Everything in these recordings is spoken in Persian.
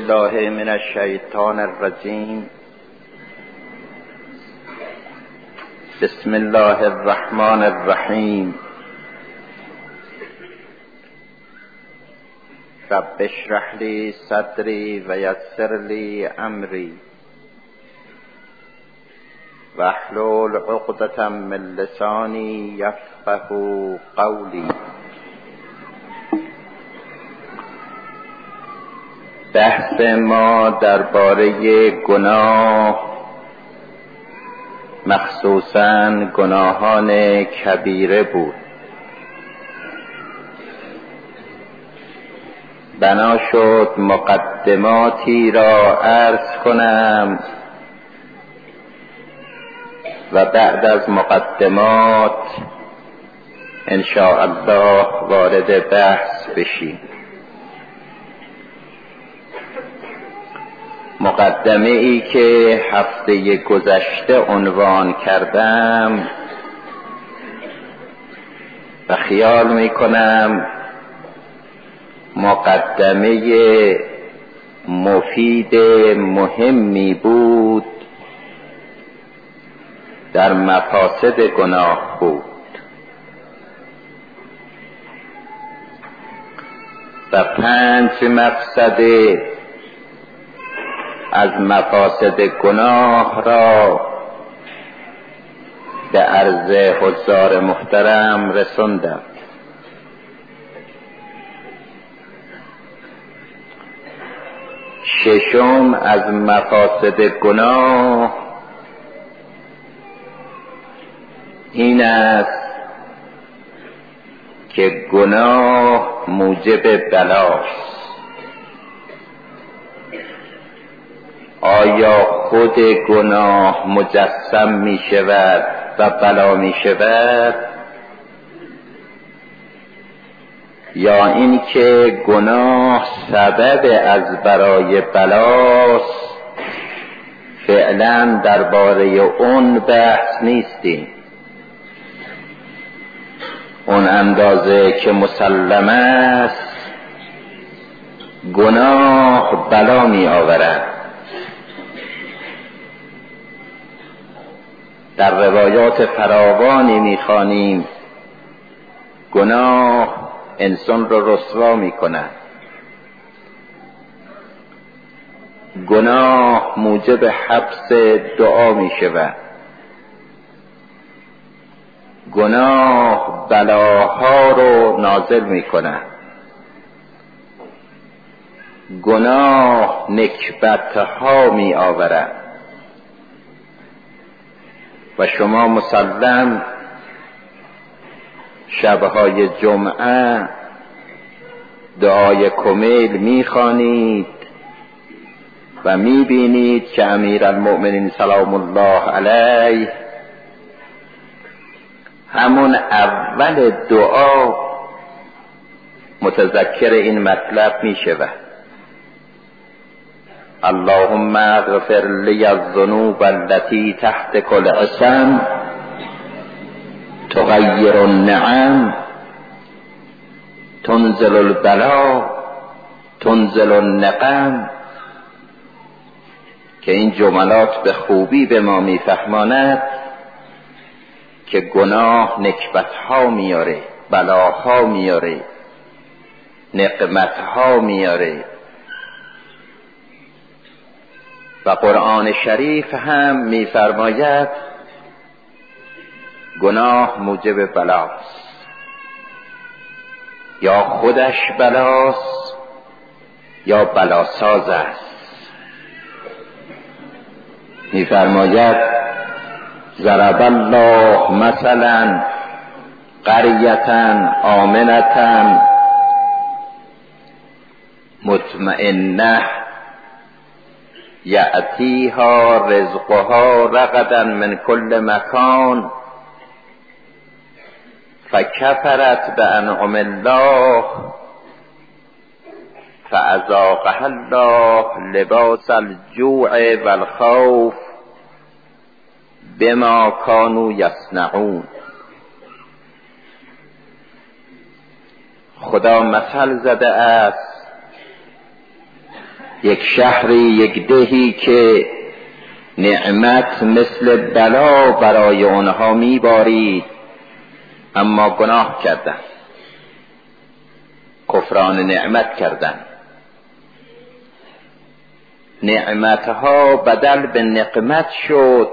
بالله من الشیطان الرجیم. بسم الله الرحمن الرحیم. رب اشرح لی صدری و یسر لی امری واحلل عقدة من لسانی یفقهوا قولی. بحث ما درباره گناه، مخصوصاً گناهان کبیره بود. بنا شد مقدماتی را عرض کنم و بعد از مقدمات ان شاء الله وارد بحث بشیم. مقدمه ای که هفته گذشته عنوان کردم و خیال می کنم مقدمه مفید مهمی بود، در مفاسد گناه بود و 5 مقصد از مفاسد گناه را به عرض حضار محترم رسوندم. ششم از مفاسد گناه این است که گناه موجب بلاست. آیا خود گناه مجسم می شود و بلا می شود، یا اینکه گناه سبب از برای بلاست؟ فعلا درباره اون بحث نیستیم. اون اندازه که مسلم است گناه بلا می آورد. در روایات فراوانی می‌خوانیم گناه انسان را رسوا می‌کند، گناه موجب حبس دعا می‌شود، گناه بلاها رو نازل می‌کند، گناه نکبت‌ها می‌آورد. و شما مسلم شبهای جمعه دعای کمیل میخوانید و میبینید که امیرالمؤمنین سلام الله علیه همون اول دعا متذکر این مطلب میشود: اللهم اغفر لی الذنوب التي تحت كل اسم تغیر النعم تنزل البلاء تنزل النقم. که این جملات به خوبی به ما میفهماند که گناه نکبتها میاره، بلاها میاره، نقمتها میاره. و قرآن شریف هم می‌فرماید گناه موجب بلاست، یا خودش بلاست یا بلاساز است. می‌فرماید ضرب الله مثلا قریة آمنة مطمئنة یأتیها رزقها رغدا من کل مکان فکفرت بانعم الله فاذاقها الله لباس الجوع والخوف بما كانوا یصنعون. خدا مثل زده است یک شهری، یک دهی که نعمت مثل بلا برای آنها میبارید، اما گناه کردند، کفران نعمت کردند. نعمتها بدل به نقمت شد.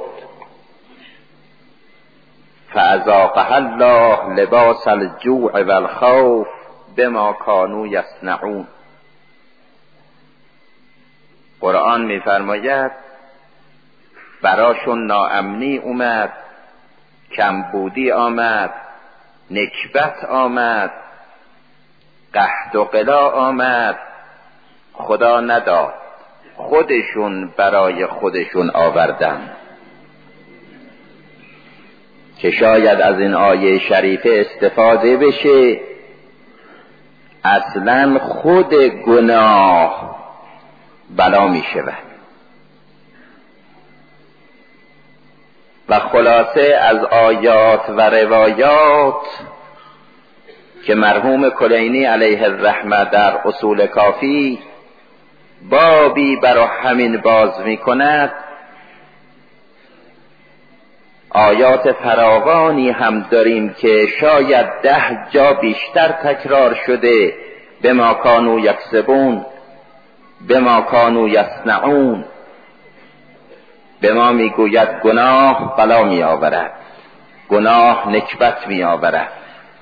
فاذاقها الله لباس الجوع والخوف بما كانوا یصنعون. قرآن میفرماید براشون ناامنی اومد، کمبودی آمد، نکبت آمد، قحط و قلا آمد. خدا نداد، خودشون برای خودشون آوردن. که شاید از این آیه شریفه استفاده بشه اصلا خود گناه بلا می شود. و خلاصه از آیات و روایات که مرحوم کلینی علیه الرحمه در اصول کافی بابی برای همین باز می کند، آیات فراوانی هم داریم که شاید 10 جا بیشتر تکرار شده. بما کانوا یکسبون، بما کانوا یصنعون. به ما میگوید گناه بلا می آورد، گناه نکبت می آورد.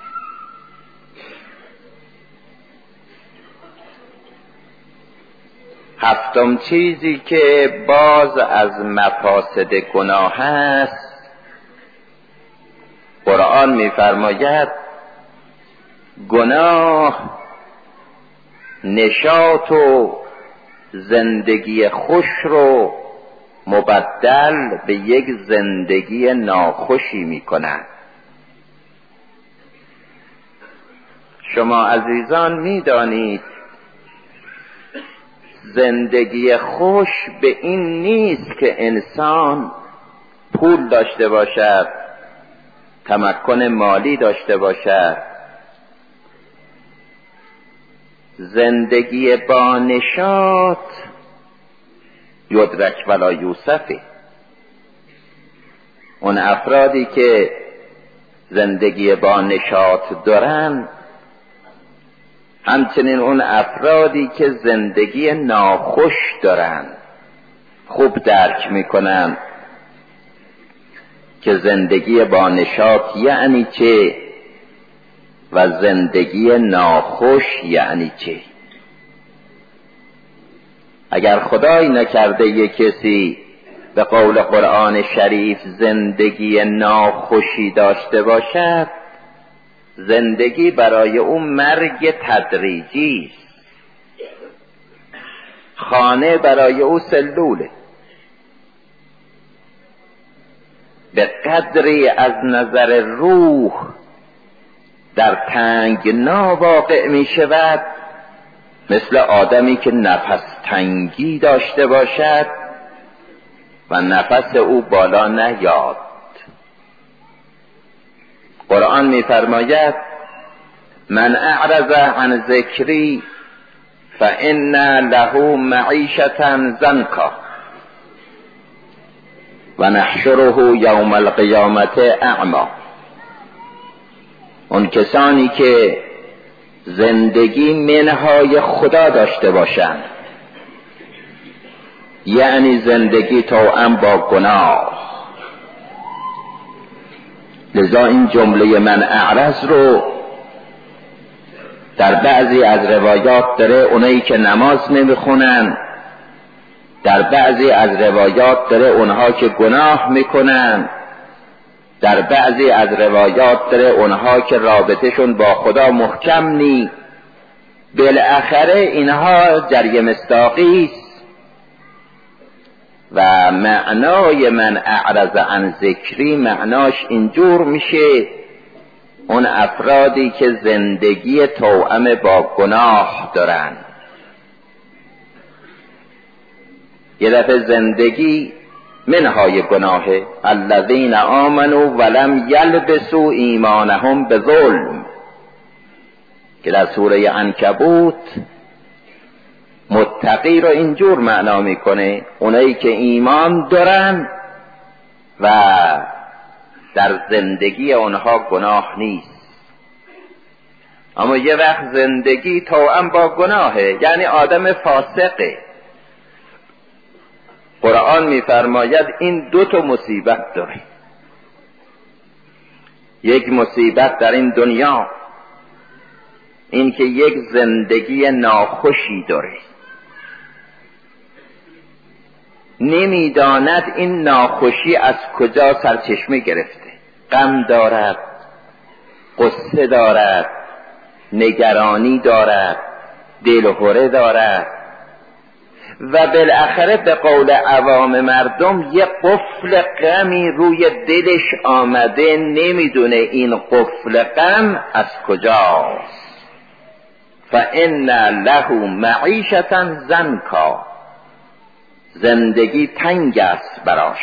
هفتم چیزی که باز از مفاسد گناه است، قرآن می‌فرماید گناه نشاط و زندگی خوش رو مبدل به یک زندگی ناخوشی می‌کند. شما عزیزان می‌دانید زندگی خوش به این نیست که انسان پول داشته باشد، تمکن مالی داشته باشد. زندگی با نشاط یدرک ولا یوسفه. اون افرادی که زندگی با نشاط دارن، همچنین اون افرادی که زندگی ناخوش دارن، خوب درک میکنن که زندگی با نشاط یعنی چه و زندگی ناخوش یعنی چه. اگر خدای نکرده یک کسی به قول قرآن شریف زندگی ناخوشی داشته باشد، زندگی برای او مرگ تدریجی است. خانه برای او سلوله. به قدری از نظر روح در تنگنا واقع می شود، مثل آدمی که نفس تنگی داشته باشد و نفس او بالا نیاد. قرآن می فرماید من اعرض عن ذکری فإن له معیشة ضنکا و نحشره یوم القیامت اعما. اون کسانی که زندگی منهای خدا داشته باشند، یعنی زندگی توأم با گناه، لذا این جمله من اعرض رو در بعضی از روایات داره اونایی که نماز نمیخونن، در بعضی از روایات داره اونها که گناه میکنن، در بعضی از روایات داره اونها که رابطهشون با خدا محکم نی. بالاخره اینها جری مصداقی است و معنای من اعرض عن ذکری معناش اینجور میشه اون افرادی که زندگی توأم با گناه دارن. یه دفعه زندگی منهای گناهه. الذین آمنوا ولم یلبسوا ایمانهم بظلم که در سوره عنکبوت متقی رو اینجور معنا میکنه، اونایی که ایمان دارن و در زندگی اونها گناه نیست. اما یه وقت زندگی توأم با گناهه، یعنی آدم فاسقه. قرآن میفرماید این دو تا مصیبت داره. یک مصیبت در این دنیا این که یک زندگی ناخوشی داره، نمیداند این ناخوشی از کجا سرچشمه گرفته، غم دارد، قصه دارد، نگرانی دارد، دلهره دارد و بالاخره به قول عوام مردم یه قفل غمی روی دلش آمده، نمیدونه این قفل غم از کجاست. فإن له معیشة ضنکا، زندگی تنگ است براش.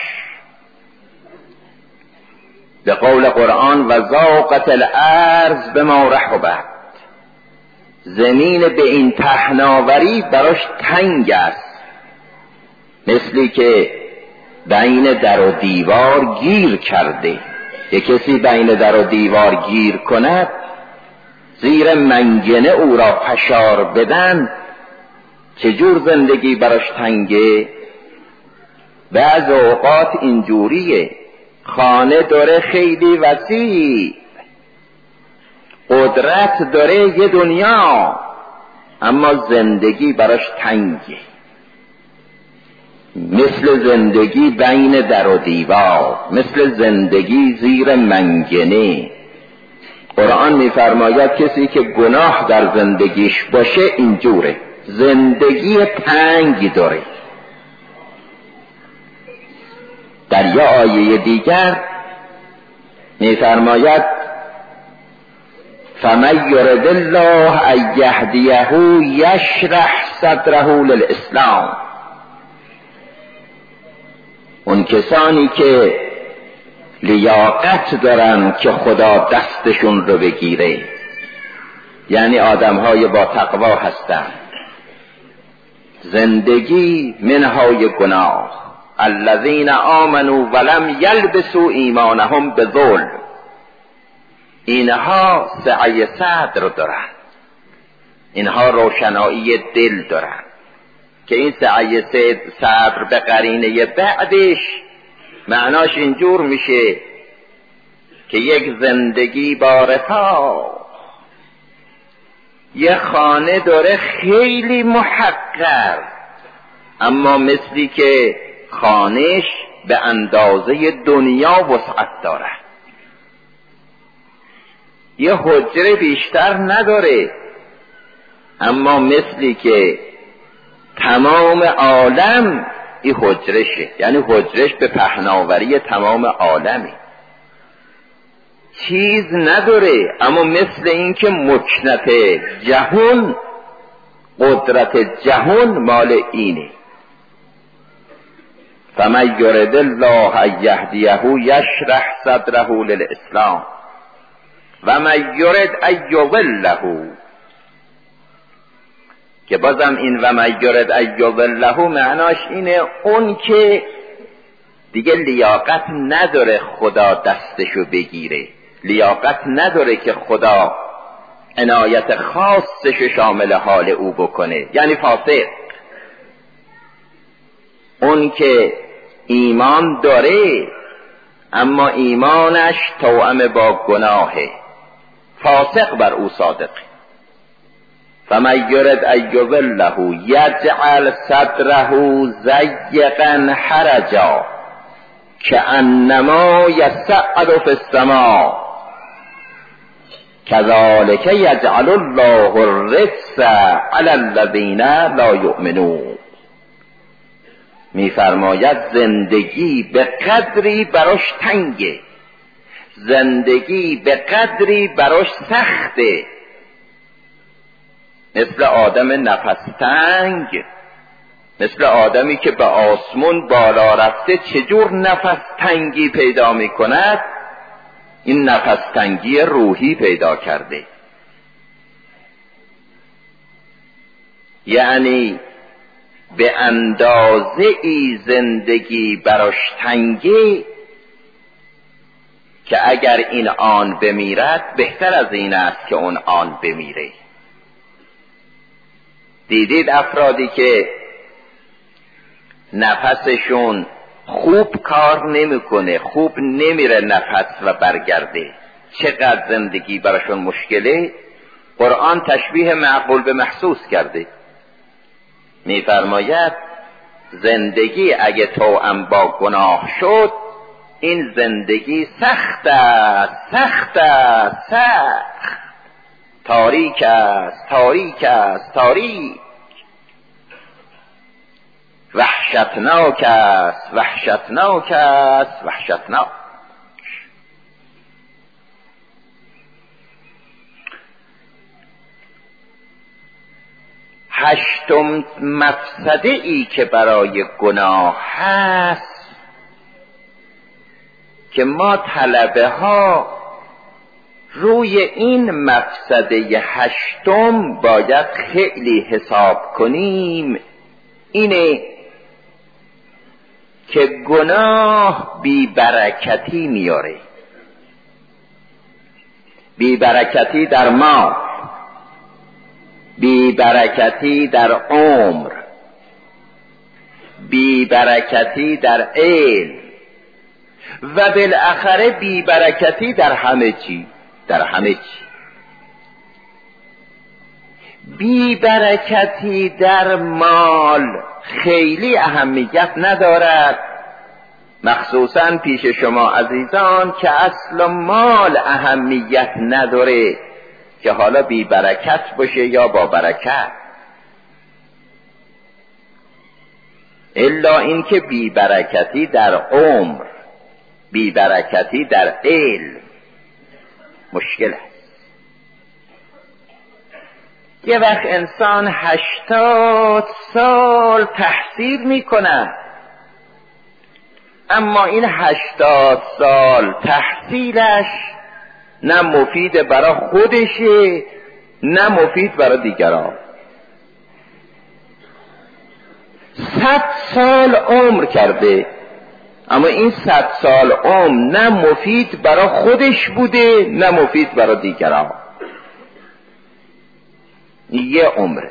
به قول قرآن و ضاقت الارض بما رحبت، زمین به این پهناوری براش تنگ است، مثلی که بین در و دیوار گیر کرده. یک کسی بین در و دیوار گیر کند، زیر منگنه او را فشار بدن، چجور زندگی براش تنگه؟ بعض اوقات اینجوریه، خانه داره خیلی وسیع، قدرت داره یه دنیا، اما زندگی براش تنگه، مثل زندگی بین در و دیوار، مثل زندگی زیر منگنه. قرآن میفرماید کسی که گناه در زندگیش باشه اینجوره، زندگی تنگی داره. در یه آیه دیگر میفرماید فمن یرد الله ان یهدیه یشرح صدره للاسلام. اون کسانی که لیاقت دارن که خدا دستشون رو بگیره، یعنی آدمهای با تقوا هستن، زندگی منهای گناه، الذین آمنوا ولم یلبسوا ایمانهم بظلم، اینها سعی صدر دارن، اینها روشنایی دل دارن که این سعی صدر به قرینه بعدش معناش اینجور میشه که یک زندگی با رفاه، یه خانه داره خیلی محقر، اما مثلی که خانهش به اندازه دنیا وسعت داره، یه حجره بیشتر نداره، اما مثلی که تمام عالم این حجرشه، یعنی حجرش به پهناوری تمام عالمی، چیز نداره، اما مثل این که مکنت جهان، قدرت جهان مال اینه. فمن یرد الله ان یهدیه یشرح صدره للاسلام و من یرد ان یضله، که بازم این و من یرد ان یضله معناش اینه اون که دیگه لیاقت نداره خدا دستشو بگیره، لیاقت نداره که خدا عنایت خاصش شامل حال او بکنه، یعنی فاسق. اون که ایمان داره اما ایمانش توأم با گناهه، فاسق بر او صادق. فمن یرد ان یضله یجعل صدره ضیقا حرجا کأنما یصعد فی السماء کذلک یجعل الله الرجس علی الذین لا یؤمنون. میفرماید زندگی به قدری براش تنگه، زندگی به قدری براش سخته، مثل آدم نفس تنگ، مثل آدمی که به آسمون بالا رفته چجور نفس تنگی پیدا می کند، این نفس تنگی روحی پیدا کرده. یعنی به اندازه ای زندگی براش تنگه که اگر این آن بمیرد بهتر از این است که اون آن بمیره. دیدید افرادی که نفسشون خوب کار نمیکنه، خوب نمیره نفس و برگرده، چقدر زندگی براشون مشکله؟ قرآن تشبیه معقول به محسوس کرده، میفرماید زندگی اگه توأم با گناه شد این زندگی سخت است، سخت است، سخت، تاریک است، تاریک است، تاریک، وحشتناک است، وحشتناک است، وحشتناک. هشتم مفسده ای که برای گناه هست که ما طلبه ها روی این مفسده هشتم باید خیلی حساب کنیم، اینه که گناه بی‌برکتی میاره. بی‌برکتی در مال، بی‌برکتی در عمر، بی‌برکتی در علم و بالاخره بی‌برکتی در همه چی، در همه چی. بی‌برکتی در مال خیلی اهمیت ندارد، مخصوصاً پیش شما عزیزان که اصل مال اهمیت نداره که حالا بی برکت باشه یا با برکت، الا اینکه بی برکتی در عمر، بی برکتی در علم مشکل است. یه وقت انسان 80 سال تحصیل میکنه، اما این 80 سال تحصیلش نه مفید برای خودشه نه مفید برای دیگران. 100 سال عمر کرده، اما این 100 سال عمر نه مفید برای خودش بوده نه مفید برای دیگران. یه عمره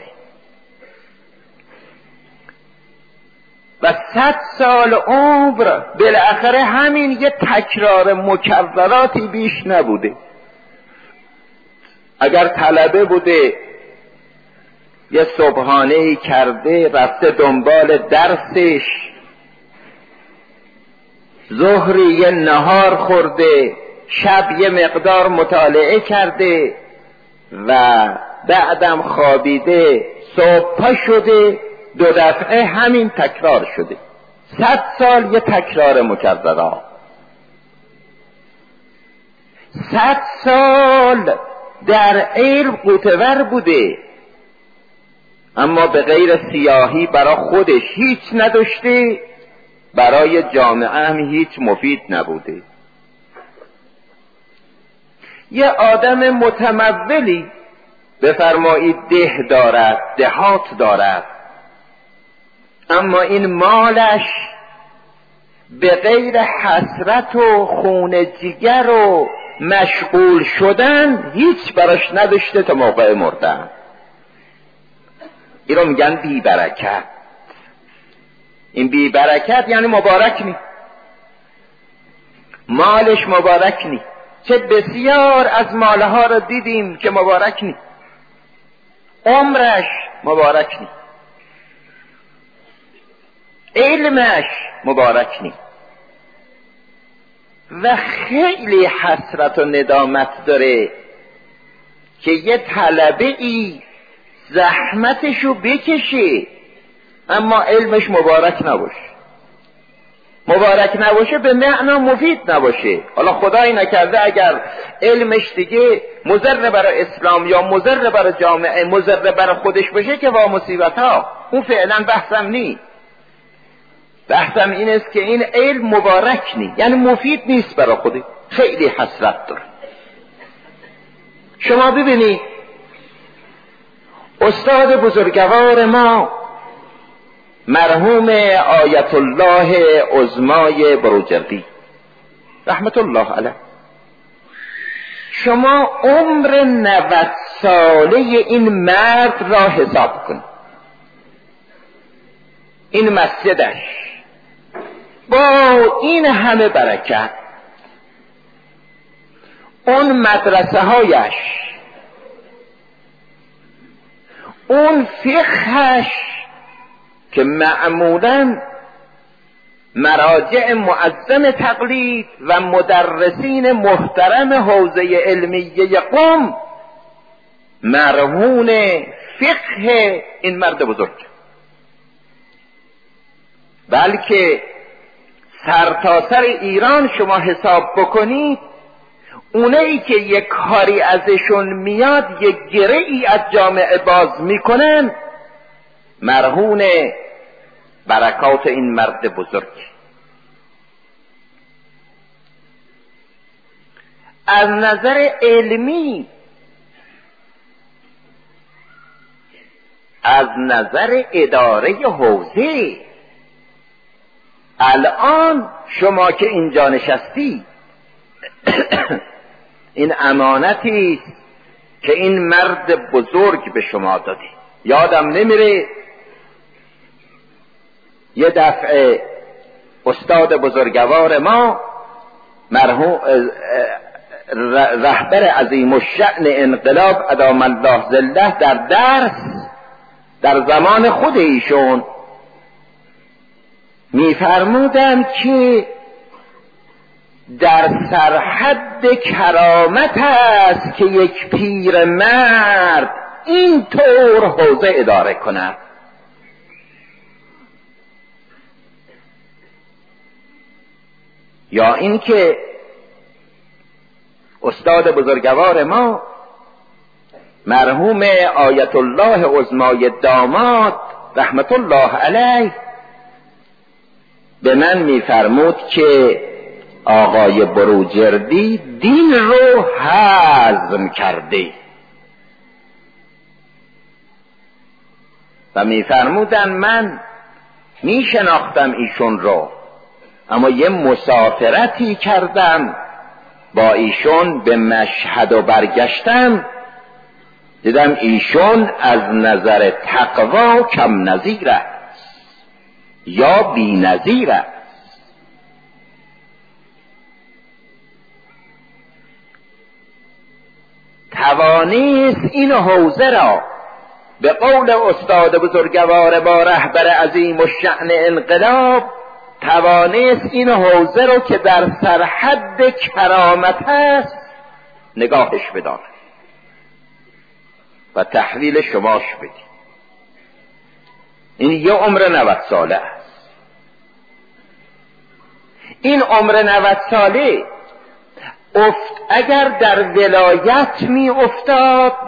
و 100 سال عمر بالاخره همین یه تکرار مکرراتی بیش نبوده. اگر طلبه بوده یه صبحانه‌ای کرده، رفته دنبال درسش، ظهری یه نهار خورده، شب یه مقدار مطالعه کرده و بعدم خوابیده، صبح پا شده، 2 دفعه همین تکرار شده. 100 سال یه تکرار مکررات. 100 سال در علم قوتور بوده، اما به غیر سیاهی برای خودش هیچ نداشته، برای جامعه هم هیچ مفید نبوده. یه آدم متمولی بفرمایید ده دارد، دهات دارد، اما این مالش به غیر حسرت و خون جگر و مشغول شدن هیچ براش نداشته تا موقع مردن. این رو میگن بی برکت. این بی برکت یعنی مبارک نی، مالش مبارک نی. چه بسیار از مالها رو دیدیم که مبارک نی، عمرش مبارک نی، علمش مبارک نی و خیلی حسرت و ندامت داره که یه طلبه ای زحمتشو بکشه اما علمش مبارک نباشه. مبارک نباشه به معنا مفید نباشه. حالا خدایی نکرده اگر علمش دیگه مضر برای اسلام یا مضر برای جامعه، مضر برای خودش باشه که وا مصیبت ها، اون فعلا بحثم نی. بحثم این است که این علم مبارک نی، یعنی مفید نیست برای خودش، خیلی حسرت داره. شما ببینید استاد بزرگوار ما مرحوم آیت الله عظمای بروجردی رحمت الله علیه، شما عمر 90 ساله این مرد را حساب کن. این مسجدش با این همه برکت، اون مدرسه هایش، اون فقهش که معمولاً مراجع معظم تقلید و مدرسین محترم حوزه علمیه قم مرهون فقه این مرد بزرگ، بلکه سرتاسر ایران شما حساب بکنید، اونایی که یک کاری ازشون میاد یک گره ای از جامعه باز میکنن، مرهون برکات این مرد بزرگ. از نظر علمی، از نظر اداره حوزه، الان شما که اینجا نشستی این امانتی که این مرد بزرگ به شما داده. یادم نمیره یه دفعه استاد بزرگوار ما مرحوم رهبر عظیم الشأن انقلاب ادام الله ظله در درس در زمان خود ایشون میفرمودند که در سرحد کرامت است که یک پیرمرد این طور حوزه اداره کند. یا اینکه استاد بزرگوار ما مرحوم آیت الله عظمای داماد رحمت الله علیه به من میفرمود که آقای بروجردی دین رو هضم کرده و میفرمودن من میشناختم ایشون رو، اما یه مسافرتی کردم با ایشون به مشهد و برگشتم، دیدم ایشون از نظر تقوا کم نظیر است یا بی نظیر است. توانیست این حوزه را به قول استاد بزرگوار با رهبر عظیم الشأن انقلاب، توانیست این حوزه رو که در سرحد کرامت است نگاهش بدارد و تحویل شماش بدی. این یه عمر 90 ساله است. این عمر 90 ساله اگر در ولایت می افتاد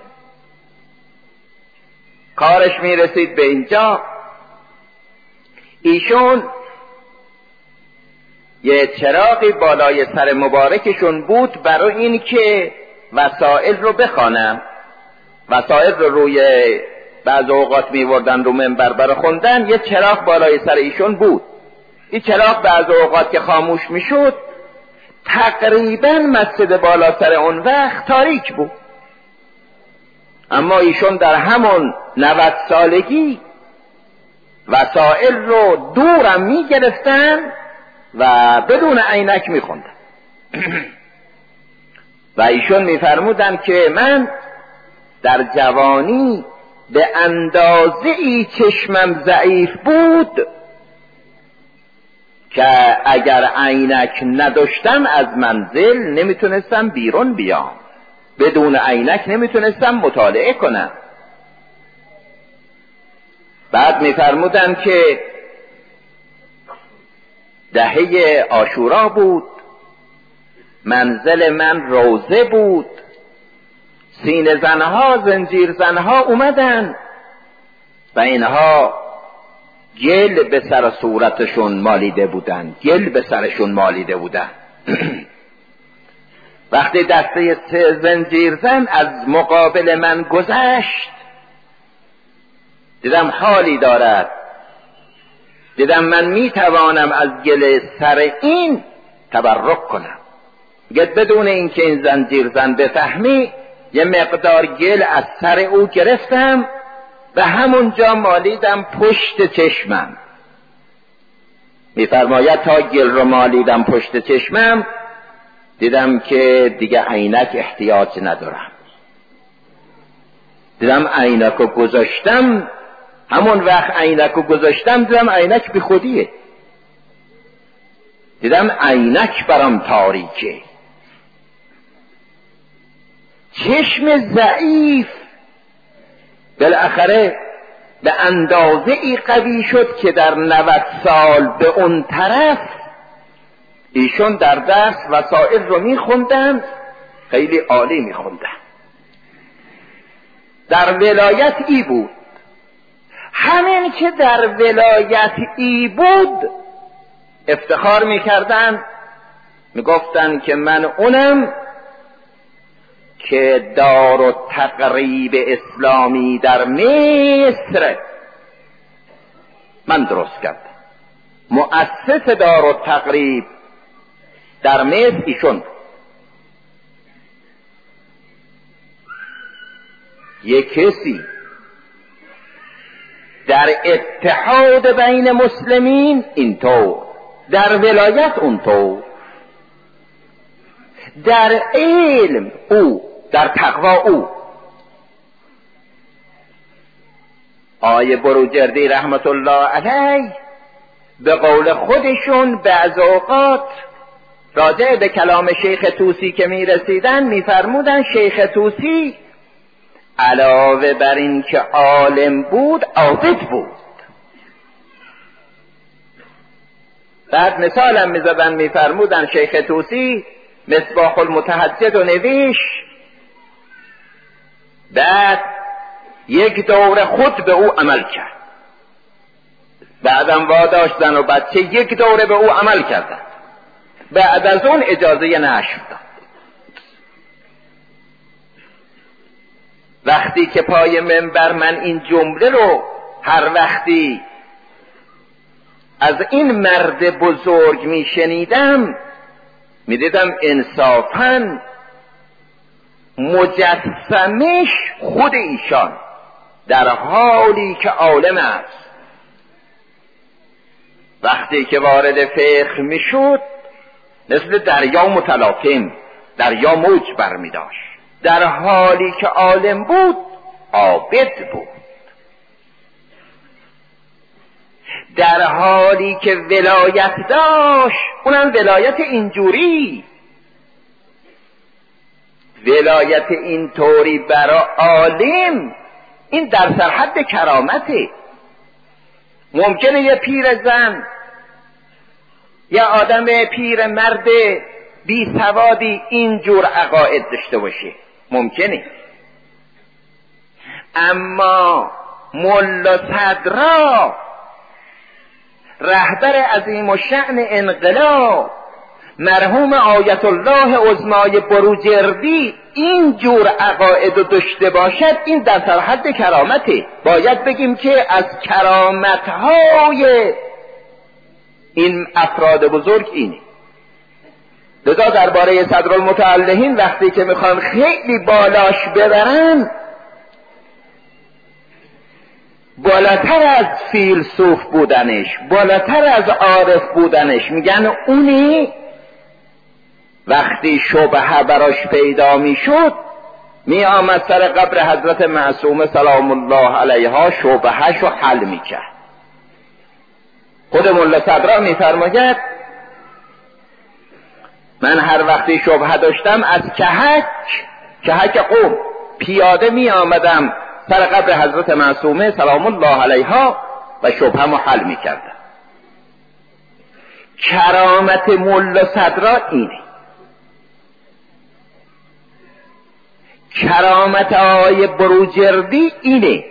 کارش می رسید به اینجا، ایشون یه چراغی بالای سر مبارکشون بود برای این که وسائل رو بخوانم. وسائل رو روی بعض اوقات میوردن رو منبر برای خوندن، یه چراغ بالای سر ایشون بود. این چراغ بعض اوقات که خاموش میشد تقریبا مسجد بالا سر اون وقت تاریک بود، اما ایشون در همون 90 سالگی وسائل رو دورم میگرفتن و بدون عینک میخوندن و ایشون میفرمودن که من در جوانی به اندازه ای چشمم ضعیف بود که اگر عینک نداشتم از منزل نمیتونستم بیرون بیام، بدون عینک نمیتونستم مطالعه کنم. بعد میفرمودن که دهه عاشورا بود، منزل من روضه بود، سینه زنها زنجیر زنها اومدن و اینها گل به سر صورتشون مالیده بودن، گل به سرشون مالیده بودن. وقتی دسته زنجیر زن از مقابل من گذشت دیدم حالی دارد دیدم من میتوانم از گل سر این تبرک کنم. میگه بدون اینکه این زنجیر زن بفهمی یه مقدار گل از سر او گرفتم و همونجا مالیدم پشت چشمم. میفرماید تا گل رو مالیدم پشت چشمم دیدم که دیگه عینک احتیاج ندارم. دیدم عینک رو گذاشتم، همون وقت عینک رو گذاشتم دیدم عینک بی خودیه. دیدم عینک برام تاریکه. چشم ضعیف بالاخره به اندازه ای قوی شد که در 90 سال به اون طرف ایشون در درس وسائل رو میخوندن، خیلی عالی میخوندن. در ولایت ای بود، همین که در ولایت ای بود افتخار میکردن، میگفتن که من اونم که دار و تقریب اسلامی در مصر من درست کردم. مؤسس دار و تقریب در مصر ایشون. یک کسی در اتحاد بین مسلمین اینطور، در ولایت اونطور، در علم او، در تقوا او. آقای بروجردی رحمت الله علیه به قول خودشون بعض اوقات راجع به کلام شیخ طوسی که می رسیدن می فرمودن شیخ طوسی علاوه بر این که عالم بود عابد بود. بعد مثالم می زدن می فرمودن شیخ طوسی مصباح المتهجد و نویش، بعد یک دور خود به او عمل کرد، بعدم واداشت زن و بچه یک دوره به او عمل کردن، بعد از اون اجازه نشر داد. وقتی که پای منبر من این جمله رو هر وقتی از این مرد بزرگ می شنیدم می دیدم انصافاً مجسمش خود ایشان در حالی که عالم است. وقتی که وارد فقه می شد مثل دریا متلاطم، دریا موج برمی داشت. در حالی که عالم بود عابد بود. در حالی که ولایت داشت، اونم ولایت اینجوری، ولایت اینطوری برای عالم، این در سرحد کرامته. ممکنه یه پیر زن یا آدم پیر مرد بی سوادی اینجور عقاید داشته باشه، ممکنه، اما ملا صدرا رهبر عظیم الشأن انقلاب مرحوم آیت الله عظمای بروجردی این جور عقاید رو داشته باشد، این در سرحد کرامته. باید بگیم که از کرامتهای این افراد بزرگ اینه. لذا درباره صدرالمتعلهین وقتی که میخوان خیلی بالاش ببرن، بالاتر از فیلسوف بودنش، بالاتر از عارف بودنش، میگن اونی وقتی شبهه براش پیدا میشد می آمد سر قبر حضرت معصومه سلام الله علیها شبههشو حل میکرد. خود ملا صدرا میفرماید من هر وقتی شبهه داشتم از کهک قوم پیاده می آمدم سر قبر حضرت معصومه سلام الله علیها و شبهه‌مو حل میکردم. کرامت ملا صدرا اینه. کرامت آقای بروجردی اینه.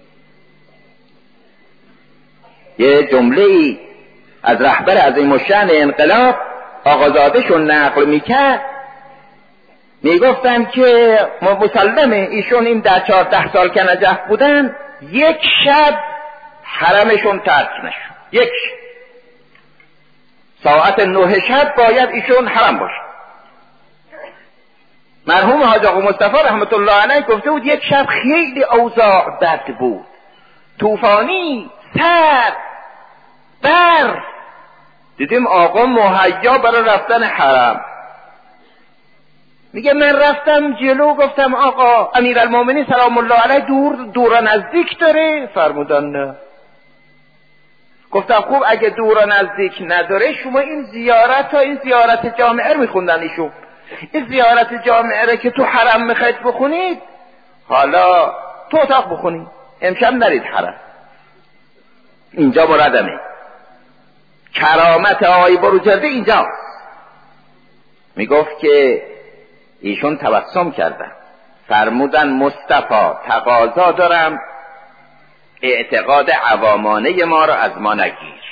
یه جمله ای از رهبر عظیم الشأن انقلاب آقازادهشون نقل میکرد، میگفتن که مسلمه ایشون این 14 سال که نجف بودن یک شب حرمشون ترک نشد. یک شب ساعت 9 شب باید ایشون حرم باشه. مرحوم حاج آقا مصطفی رحمت الله علیه گفته بود یک شب خیلی اوضاع بد بود، طوفانی، سرد، برف. دیدیم آقا مهیا برای رفتن حرم. میگه من رفتم جلو، گفتم آقا امیرالمومنین سلام الله علیه دور و نزدیک داره؟ فرمودن نه. گفتم خوب اگه دور و نزدیک نداره شما این زیارت جامعه رو میخوندن ایشون، این زیارت جامعه رو که تو حرم میخواید بخونید حالا تو اتاق بخونید، امشب نرید حرم. اینجا مرادمه. کرامت آقای بروجردی اینجا. میگفت که ایشون تبسم کردن، فرمودن مصطفی تقاضا دارم اعتقاد عوامانه ما رو از ما نگیر.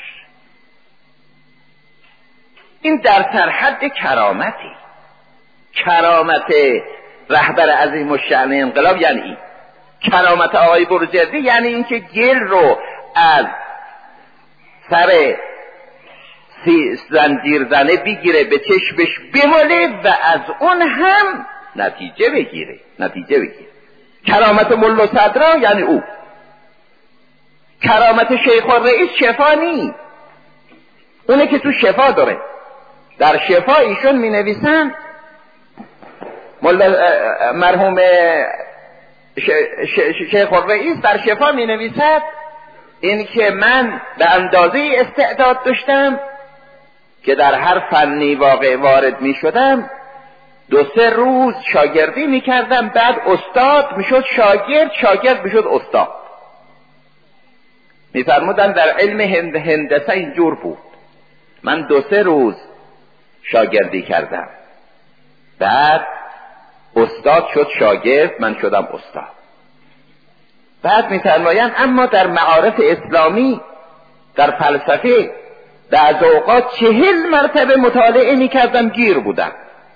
این در سرحد کرامتی. کرامت رهبر عظیم الشأن انقلاب یعنی این. کرامت آقای بروجردی یعنی این که گل رو از سر زنجیرزنه بگیره، به چشمش بماله و از اون هم نتیجه بگیره. کرامت ملا صدرا یعنی او. کرامت شیخ الرئیس شفا نی، اونه که تو شفا داره. در شفا ایشون می نویسن، مرحوم شیخ الرئیس در شفا می نویسد این که من به اندازه استعداد داشتم که در هر فنی واقع وارد می شدم 2-3 روز شاگردی می کردم، بعد استاد می شد شاگرد می شد استاد. می فرمودن در علم هندسه اینجور بود، من 2-3 روز شاگردی کردم، بعد استاد شد شاگرد، من شدم استاد. بعد می فرمایند اما در معارف اسلامی، در فلسفه بعض اوقات 40 مرتبه مطالعه می کردم، گیر بودم.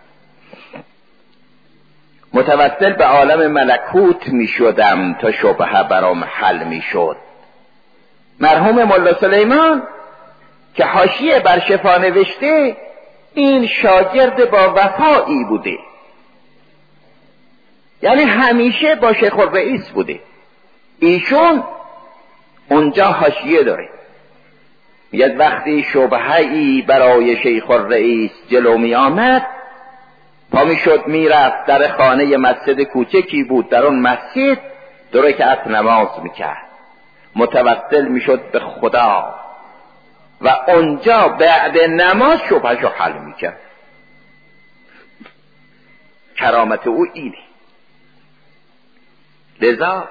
متوسل به عالم ملکوت می شدم تا شبهه برام حل می شد. مرحوم ملا سلیمان که حاشیه بر شفا نوشته، این شاگرد با وفایی بوده، یعنی همیشه با شیخ الرئیس بوده. ایشون اونجا حاشیه داره، یک وقتی شبهه‌ای برای شیخ الرئیس جلو می آمد، پا می شد می رفت در خانه مسجد کوچکی بود، در اون مسجد 2 رکعت نماز می کرد، متوسل می شد به خدا و اونجا بعد نماز شبهشو حل می کرد. کرامت او اینه. لذا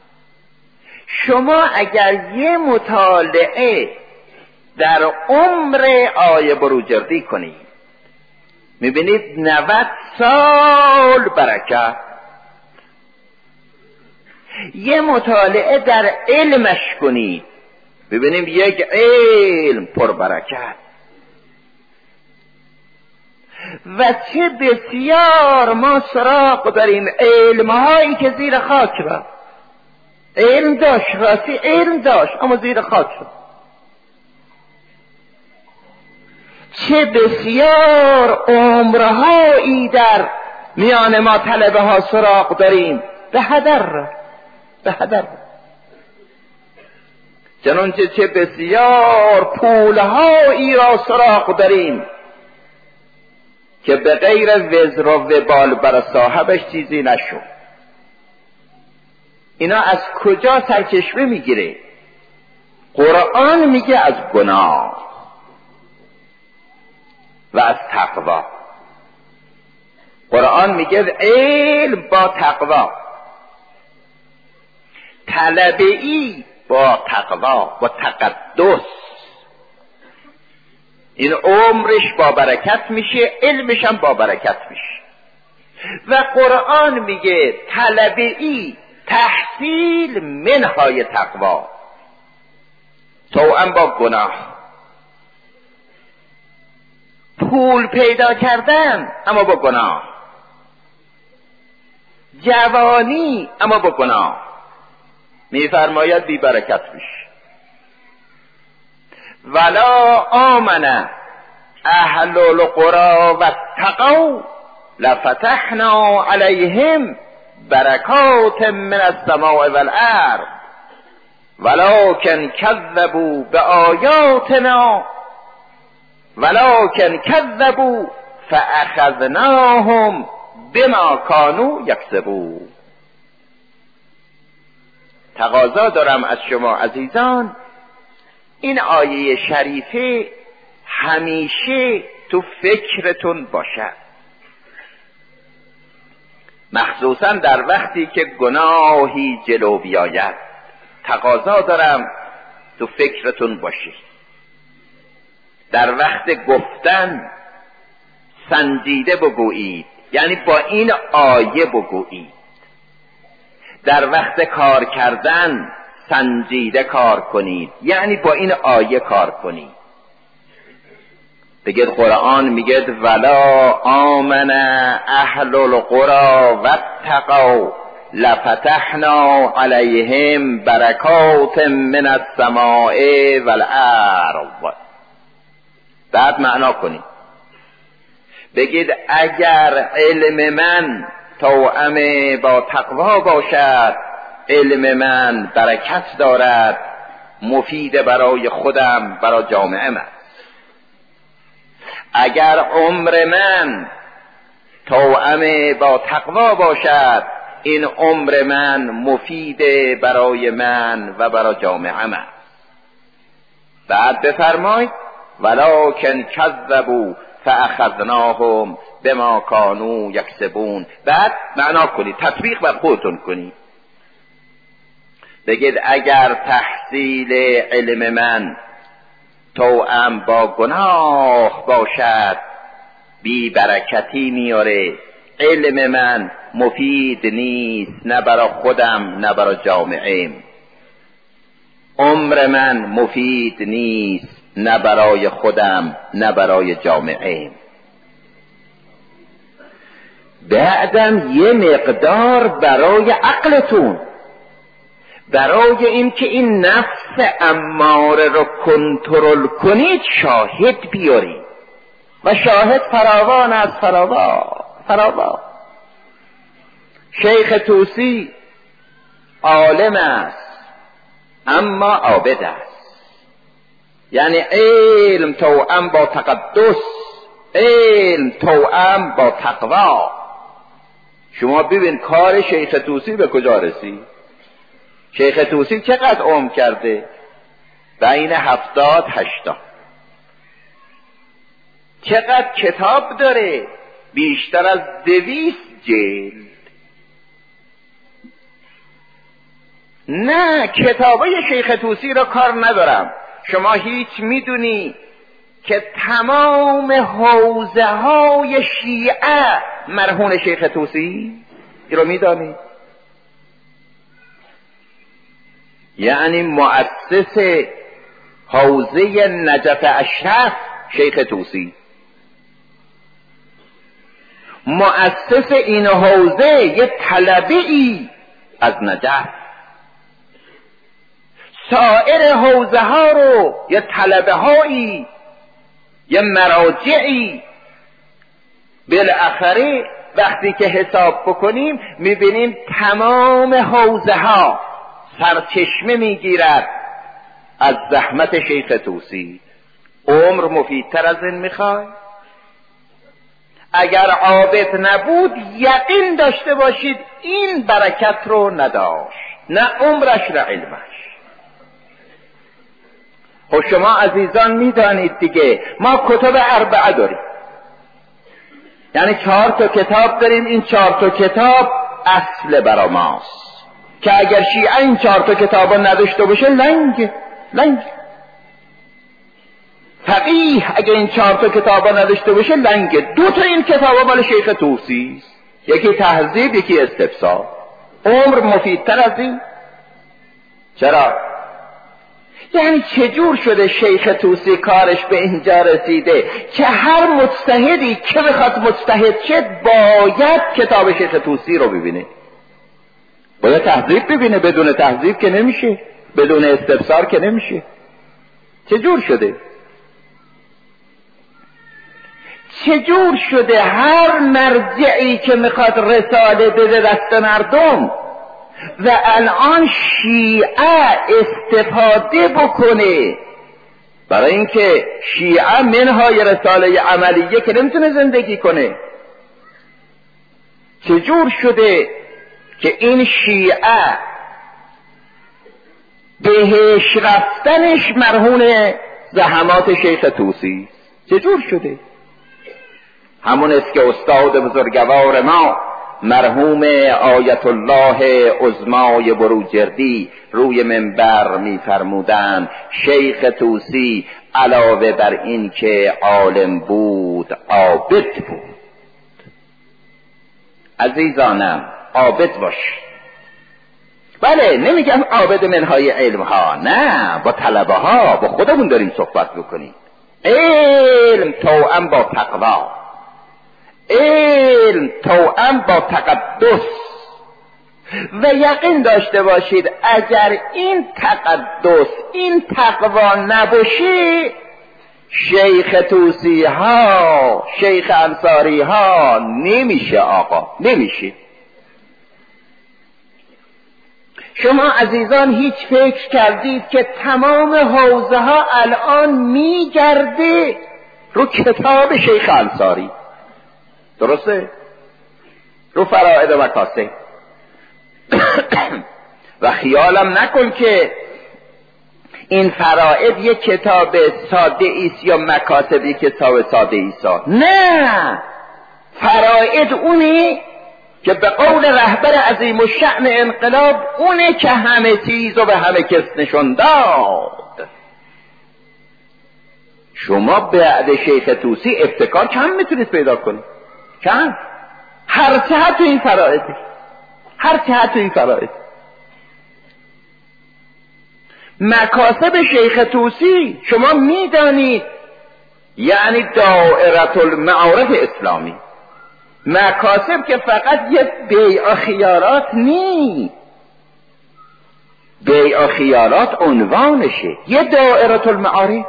شما اگر یه مطالعه در عمر آقای بروجردی کنید، میبینید 90 سال برکت. یه مطالعه در علمش کنید، ببینیم یک علم پر برکت. و چه بسیار ما سراغ داریم علمهایی که زیر خاک رفت. علم داشت، راستی علم داشت، اما زیر خاک رفت. چه بسیار عمرهایی در میان ما طلبه ها سراغ داریم، به هدر. چنانچه چه بسیار پولهایی را سراغ داریم که به غیر وزر و وبال بر صاحبش چیزی نشد. اینا از کجا سرچشمه میگیره؟ قرآن میگه از گناه و از تقوا. قرآن میگه علم با تقوا، طلبه‌ای با تقوا و تقدس. این عمرش با برکت میشه، علمش هم با برکت میشه. و قرآن میگه طلبه‌ای تحصیل منهای تقوا، توأم با گناه. پول پیدا کردن اما با گناه، جوانی اما با گناه، میفرماید بی برکت میشه. ولا آمنه اهل القرى واتقوا لفتحنا علیهم برکات من السماء والارض ولكن كذبوا بآیاتنا فاخذناهم بما كانوا یکسبون. تقاضا دارم از شما عزیزان این آیه شریفه همیشه تو فکرتون باشد، مخصوصا در وقتی که گناهی جلو بیاید. تقاضا دارم تو فکرتون باشید. در وقت گفتن سنجیده بگویید، یعنی با این آیه بگویید. در وقت کار کردن سنجیده کار کنید، یعنی با این آیه کار کنید. بگید قرآن میگه ولا آمن اهل القرى واتقوا لفتحنا علیهم برکات من السماء والارض. بعد معنا کنید، بگید اگر علم من توأم با تقوا باشد، علم من برکت دارد، مفید برای خودم، برای جامعه من. اگر عمر من توأم با تقوا باشد، این عمر من مفید برای من و برای جامعه من. بعد بفرمایید ولکن کذبوا فاخذناهم بما كانوا یکسبون. بعد معنا کنید، تطبیق بر خودتون کنید. بگید اگر تحصیل علم من توأم با گناه باشد، بی برکتی میاره، علم من مفید نیست، نه برای خودم نه برای جامعه‌ام. عمر من مفید نیست، نه برای خودم نه برای جامعه‌ام. بعدم یه مقدار برای عقلتون، برای اینکه این نفس اماره رو کنترل کنید شاهد بیارید، و شاهد فراوان از فراوان. شیخ طوسی عالم است اما عابد است، یعنی علم توأم با تقدس، علم توأم با تقوا. شما ببین کار شیخ طوسی به کجا رسید. شیخ طوسی چقدر عمر کرده؟ بین 70-80. چقدر کتاب داره؟ بیشتر از 200 جلد. نه، کتابای شیخ طوسی را کار ندارم. شما هیچ میدونی که تمام حوزه های شیعه مرهون شیخ طوسی رو میدانید؟ یعنی مؤسس حوزه نجف اشرف شیخ طوسی، مؤسس این حوزه یه طلبه‌ای از نجف، سایر حوزه ها رو یه طلبه هایی، یه مراجعی. بالاخره وقتی که حساب بکنیم میبینیم تمام حوزه ها سرچشمه میگیرد از زحمت شیخ طوسی. عمر مفیدتر از این میخوای؟ اگر عابد نبود یقین داشته باشید این برکت رو نداشت، نه عمرش نه علمش. خب شما عزیزان میدانید دیگه، ما کتب اربعه داریم، یعنی 4 تا کتاب داریم. این 4 تا کتاب اصل برا ماست که اگر شیعه این 4 تا کتاب نداشته باشه لنگ. فقیه اگر این 4 تا کتاب نداشته باشه لنگ. 2 تا این کتاب مال شیخ طوسی است، یکی تهذیب یکی استفسار. عمر مفیدتر از این؟ چرا؟ یعنی چجور شده شیخ طوسی کارش به اینجا رسیده که هر مجتهدی که بخواد مجتهد شد باید کتاب شیخ طوسی رو ببینه، باید تهذیب ببینه. بدون تهذیب که نمیشه، بدون استفسار که نمیشه. چجور شده؟ چجور شده هر مرجعی که میخواد رساله بده دست مردم و الان شیعه استفاده بکنه، برای اینکه شیعه منهای رساله عملیه که نمیتونه زندگی کنه، چجور شده که این شیعه بهش رفتنش مرهون زحمات شیخ طوسی؟ چجور شده؟ همون است که استاد بزرگوار ما مرحوم آیت الله عظمای بروجردی روی منبر می‌فرمودند شیخ طوسی علاوه بر این که عالم بود عابد بود. عزیزانم عابد باش. بله نمیگم عابد منهای علم ها، نه، با طلبه ها، با خودمون داریم صحبت بکنیم. علم توأم با تقوا، علم توأم با تقدس. و یقین داشته باشید اگر این تقدس، این تقوا نباشه، شیخ طوسی ها، شیخ انصاری ها نمیشه آقا، نمیشه. شما عزیزان هیچ فکر کردید که تمام حوزه ها الان میگرده رو کتاب شیخ انصاری؟ درسته؟ رو فرائد و مکاسب. و خیالم نکن که این فرائد یک کتاب ساده ایست یا مکاسب یک کتاب ساده ایست. نه، فرائد اونه که به قول رهبر عظیم الشأن انقلاب اونه که همه چیز رو به همه کس نشون داد. شما بعد شیخ طوسی ابتکار کم میتونید پیدا کنید، کم. هر چه تو این فرائده، هر چه تو این فرائده. مکاسب شیخ طوسی شما میدانید یعنی دائره المعارف اسلامی. مکاسب که فقط یه بیع خیارات نی، بیع خیارات عنوانشه، یه دائره المعارف،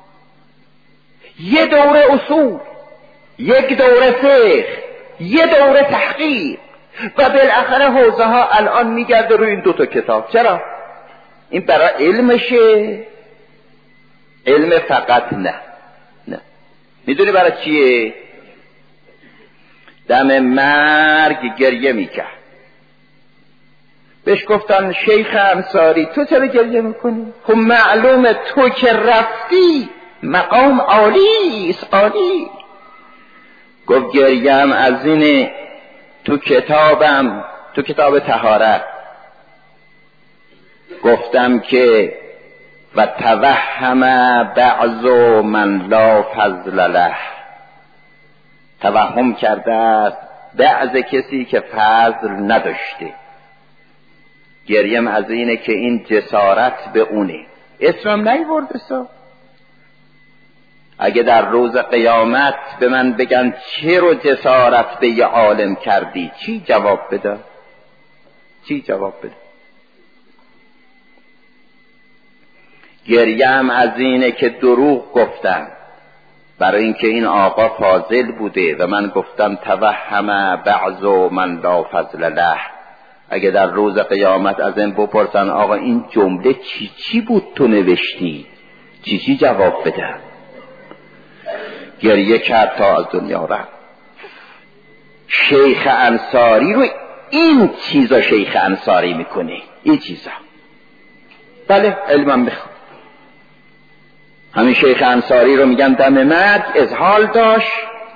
یه دوره اصول، یک دوره فقه، یه دوره تحقیق، و بالاخره حوزه ها الان میگرده روی این دوتا کتاب. چرا؟ این برای علمشه؟ علم فقط نه. میدونی برای چیه؟ دم مرگ گریه میکرد، بهش گفتن شیخ انصاری تو چرا گریه میکنی؟ خب معلومه تو که رفتی مقام عالی است، عالی. گفت گریم از اینه تو کتابم، تو کتاب طهارت گفتم که و توهم بعض من لا فضل له، توهم کرده است بعض کسی که فضل نداشته. گریم از اینه که این جسارت به اونه. اسلام نیورده سا. اگه در روز قیامت به من بگن چه رو جسارت به یه عالم کردی، چی جواب بده؟ چی جواب بده؟ گریم از اینه که دروغ گفتم برای اینکه این آقا فاضل بوده و من گفتم توهم بعض من لا فضل له. اگه در روز قیامت از این بپرسن آقا این جمله چی بود تو نوشتی، چی جواب بده؟ گریه کرد تا از دنیا رفت. شیخ انصاری رو این چیزا شیخ انصاری میکنه، این چیزا. بله علمم بخواد. همین شیخ انصاری رو میگن دم مرگ ازحال داشت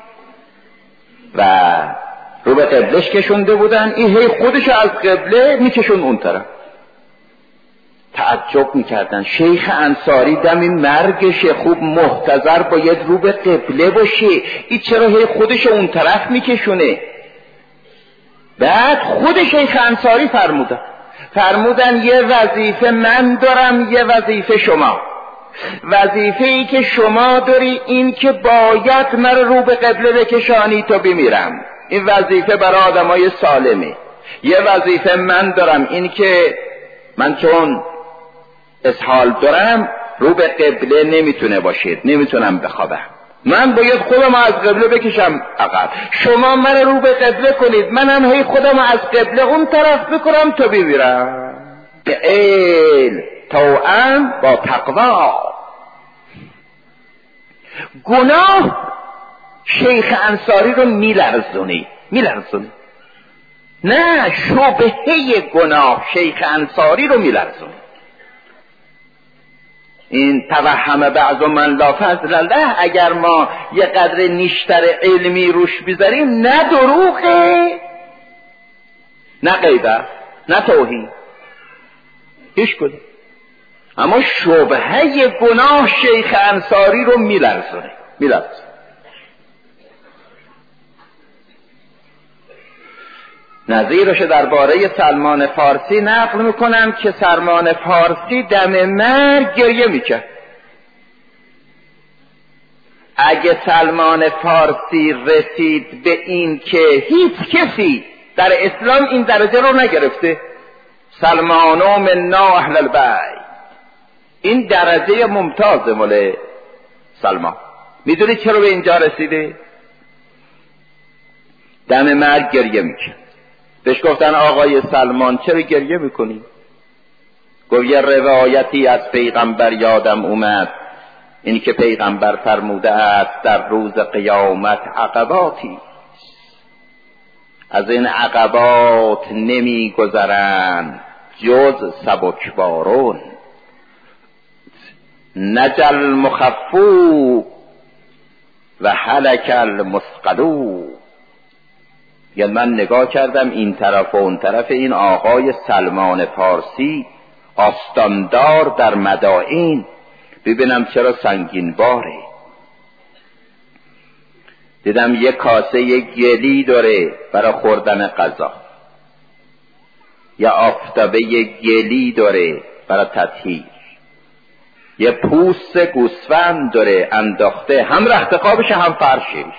و رو به قبلش کشونده بودن، این هی خودش از قبله میکشون اون طرف. تعجب میکردن شیخ انصاری دم مرگش خوب محتضر باید رو به قبله باشه، این چرا هی خودش اون طرف میکشونه؟ بعد خود شیخ انصاری فرمودن یه وظیفه من دارم، یه وظیفه شما. وظیفه ای که شما داری این که باید من رو به قبله بکشانی تا بمیرم، این وظیفه برای آدمای سالمه. یه وظیفه من دارم این که من چون اسهال دارم رو به قبله نمیتونه باشید، نمیتونم بخوابم. من باید خودم از قبله بکشم عقب، شما من رو به قبله کنید، منم هی خودم از قبله اون طرف بکنم تا بمیرم. به علم توأم با تقوا. گناه شیخ انصاری رو میلرزونی. نه، شبهه گناه شیخ انصاری رو میلرزونی. این توهم بعض من لا فضل الله، اگر ما یه قدر نیشتر علمی روش بذاریم، نه دروغه، نه غیبت، نه توهین، هیچ کدوم. اما شبهه گناه شیخ انصاری رو میلرزونه. نظیرش درباره سلمان فارسی نقل میکنم که سلمان فارسی دم مرگ گریه میکرد. اگه سلمان فارسی رسید به این که هیچ کسی در اسلام این درجه رو نگرفته، سلمانو منا اهل البیت، این درجه ممتاز مال سلمان. میدونی چرا به اینجا رسیده؟ دم مرگ گریه میکرد. بهش گفتن آقای سلمان چرا گریه میکنی؟ گفت یه روایتی از پیغمبر یادم اومد، این که پیغمبر فرموده است در روز قیامت عقباتی، از این عقبات نمی گذرند جز سبکبارون، نجل مخفو و هلک المثقلون. یعنی من نگاه کردم این طرف و اون طرف، این آقای سلمان فارسی آستاندار در مدائن، ببینم چرا سنگین باره. دیدم یک کاسه گلی داره برای خوردن غذا، یا آفتابه گلی داره برای تطهیر، یه پوست گوسفند داره انداخته هم رخت خوابش هم فرشش،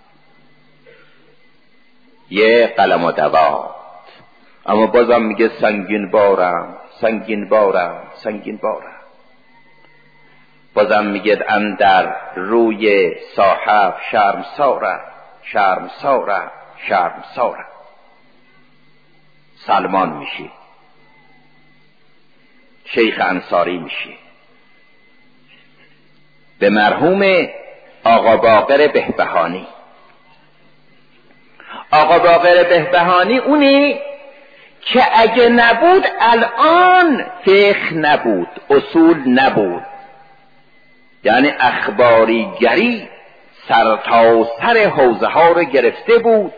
یه قلم و دوات، اما بازم میگه سنگین بارم. بازم میگه اندر روی صاحب شرمسارم. سلمان میشی، شیخ انصاری میشی. به مرحوم آقا باقر بهبهانی. آقا باقر بهبهانی اونه که اگه نبود الان فقه نبود، اصول نبود، یعنی اخباریگری سر تا سر حوزه ها رو گرفته بود.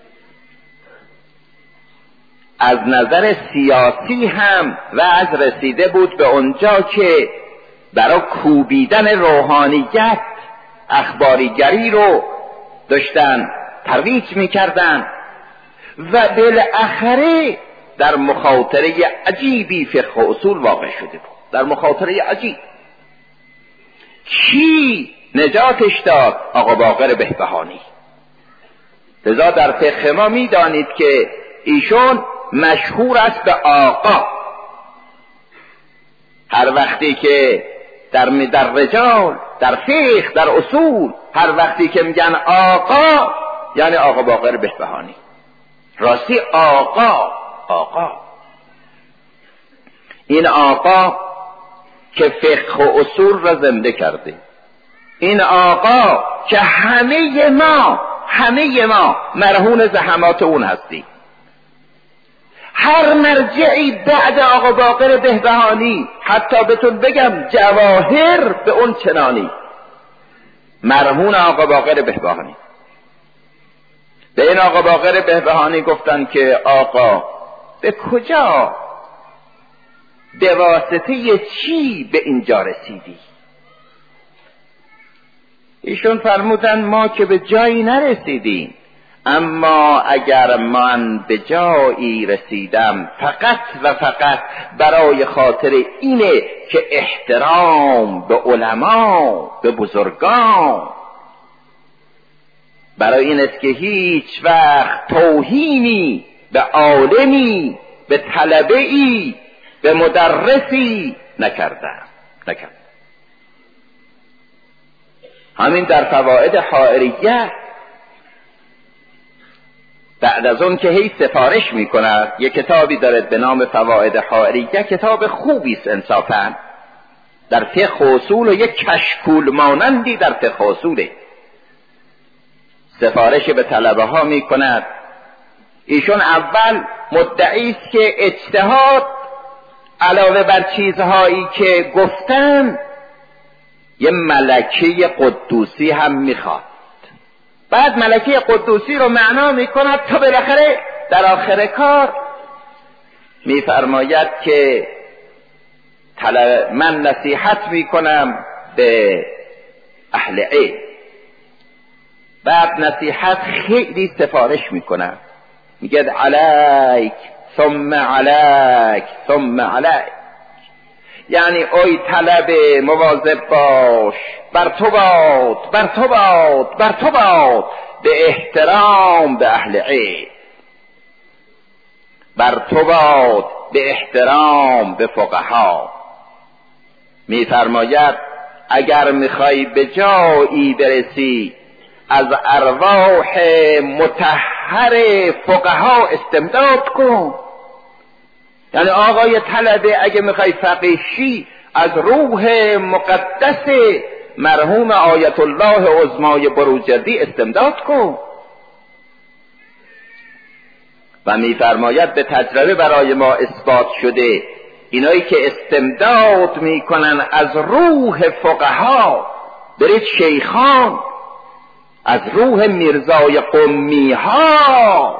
از نظر سیاسی هم وضع رسیده بود به اونجا که برای کوبیدن روحانیت اخباریگری رو داشتن ترویج میکردن و بالاخره در مخاطره عجیبی فقه و اصول واقع شده بود. در مخاطره عجیب کی نجاتش داد؟ آقا باقر بهبهانی. لذا در فقه ما میدانید که ایشون مشهور است به آقا. هر وقتی که در رجال، در فقه، در اصول، هر وقتی که میگن آقا یعنی آقا باقر بهبهانی. راستی آقا این آقا که فقه و اصول را زنده کرده، این آقا که همه ما مرهون زحمات اون هستیم. هر مرجعی بعد آقا باقر بهبهانی، حتی بهتون بگم جواهر به اون چنانی، مرهون آقا باقر بهبهانی. به این آقا باقر بهبهانی گفتن که آقا به کجا، به واسطه چی به اینجا رسیدی؟ ایشون فرمودن ما که به جایی نرسیدیم، اما اگر من به جایی رسیدم فقط و فقط برای خاطر اینه که احترام به علما، به بزرگان، برای این است که هیچ وقت توهینی به عالمی، به طلبه‌ای، به مدرسی نکردم. همین در فواید حائریه بعد از اون که هی سفارش میکند، یک کتابی دارد به نام فواید حائریه، کتاب خوبی است انصافا در فقه اصول و یک کشکول مانندی در فقه اصوله. سفارش به طلبه ها میکند. ایشون اول مدعی است که اجتهاد علاوه بر چیزهایی که گفتن یه ملکه قدوسی هم میخواد. بعد ملکه قدوسی رو معنا میکند تا بالاخره در آخر کار میفرماید که من نصیحت میکنم به اهل علم. بعد نصیحت خیلی سفارش میکنم، میگه علیک ثم علیک ثم علیک، یعنی اوی طلبه مواظب باش، بر تو باد بر تو باد بر تو باد به احترام به اهل علم، بر تو باد به احترام به فقها. میفرماید اگر میخوای به جایی برسی از ارواح مطهر فقها استمداد کن. یعنی آقای طلبه اگه میخوای فقیه شی از روح مقدس مرحوم آیت الله عظمای بروجردی استمداد کن. و میفرماید به تجربه برای ما اثبات شده اینایی که استمداد میکنن از روح فقها، برید شیخان، از روح میرزای قمی ها،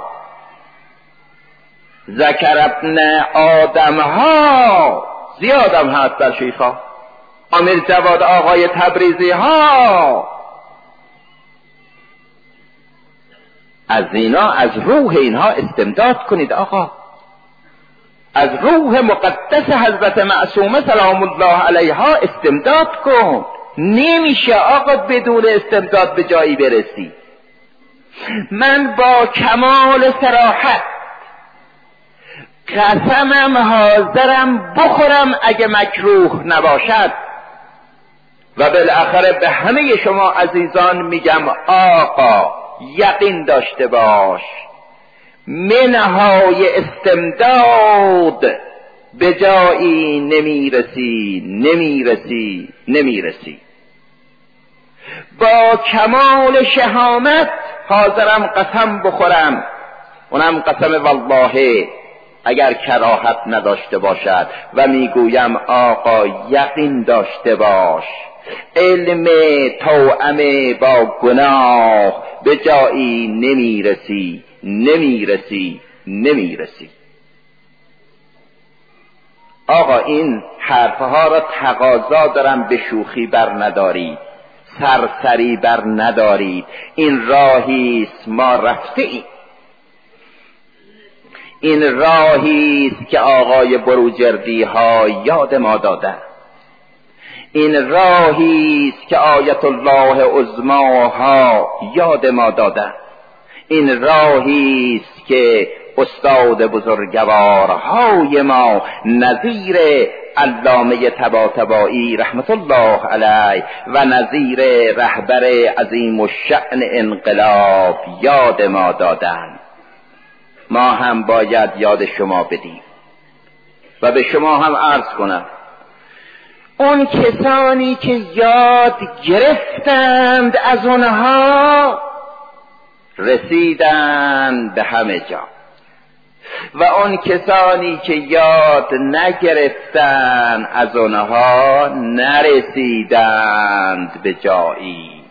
ذکر ابن آدم ها، زیادم هست در شیخا، امیر جواد آقای تبریزی ها، از اینا، از روح اینها استمداد کنید آقا، از روح مقدس حضرت معصومه سلام الله علیها استمداد کن. نمیشه آقا بدون استمداد به جایی برسی. من با کمال صراحت قسمم حاضرم بخورم اگه مکروه نباشد و بالاخره به همه شما عزیزان میگم آقا یقین داشته باش منهای استمداد به جایی نمیرسی. با کمال شهامت حاضرم قسم بخورم، اونم قسم والله اگر کراهت نداشته باشد، و میگویم آقا یقین داشته باش علم توأم با گناه به جایی نمیرسی. آقا این حرفها را تقاضا دارم به شوخی بر ندارید، سرسری بر ندارید. این راهیست ما رفته ایم، این راهیست که آقای بروجردی ها یاد ما دادن، این راهیست که آیت الله عظماها یاد ما دادن، این راهیست که استاد بزرگوارهای ما نظیر علامه طباطبایی رحمت الله علیه و نظیر رهبر عظیم الشأن انقلاب یاد ما دادن. ما هم باید یاد شما بدیم و به شما هم عرض کنم اون کسانی که یاد گرفتند از اونها رسیدند به همه جا و اون کسانی که یاد نگرفتند از اونها نرسیدند به جایی،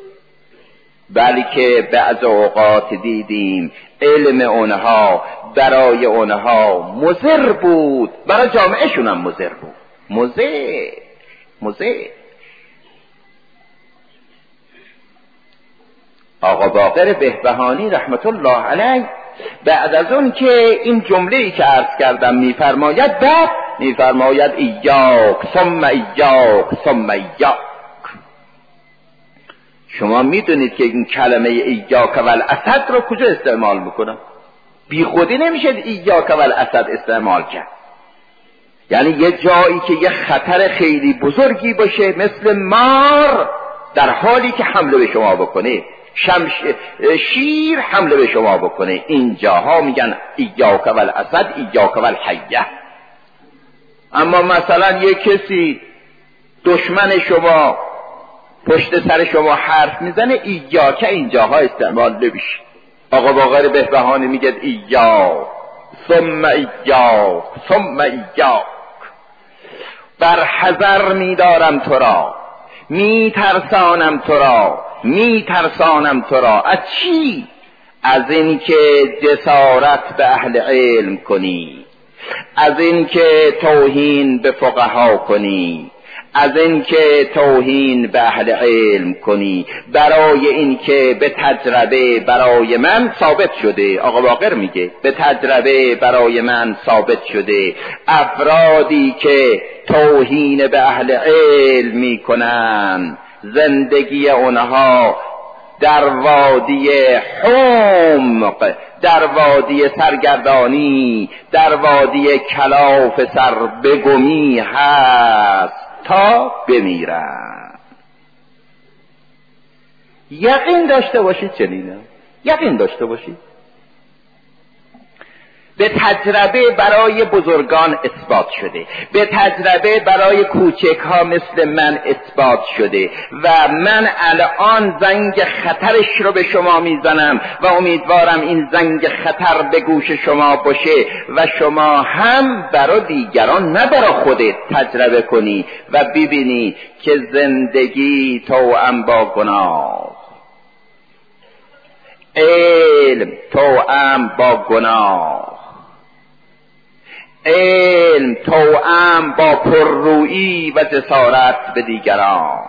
بلکه بعض اوقات دیدیم علم اونها برای اونها مضر بود، برای جامعهشون هم مضر بود. مضر. آقا باقر بهبهانی رحمت الله علیه بعد از اون که این جمله‌ای که عرض کردم میفرماید، بعد میفرماید ایاک ثم ایاک ثم ایاک. شما میدونید که این کلمه ایاک والاسد رو کجا استعمال میکنم؟ بی خودی نمیشه ایاک والاسد استعمال کرد. یعنی یه جایی که یه خطر خیلی بزرگی باشه مثل مار در حالی که حمله به شما بکنه، شیر حمله به شما بکنه. اینجاها میگن ایاک والاسد ایاک والحیه. اما مثلا یک کسی دشمن شما پشت سر شما حرف میزنه، ایاک اینجاها استعمال نمیشه. آقا باقر بهبهانی میگه ایاک ثم ایاک ثم ایاک، بر حذر میدارم تو را، میترسانم تو را، میترسانم تو را. از چی؟ از این که جسارت به اهل علم کنی، از این که توهین به فقها کنی، از این که توهین به اهل علم کنی. برای این که به تجربه برای من ثابت شده، آقا باقر میگه به تجربه برای من ثابت شده، افرادی که توهین به اهل علم میکنن زندگی اونها در وادی حمق، در وادی سرگردانی، در وادی کلاف سربگمی هست تا بمیرن. یقین داشته باشید چنینه، یقین داشته باشید. به تجربه برای بزرگان اثبات شده، به تجربه برای کوچک ها مثل من اثبات شده و من الان زنگ خطرش رو به شما میزنم و امیدوارم این زنگ خطر به گوش شما باشه و شما هم برای دیگران نه برای خودت تجربه کنی و ببینی که زندگی توأم با گناه، علم توأم با گناه، علم توأم با پررویی و جسارت به دیگران،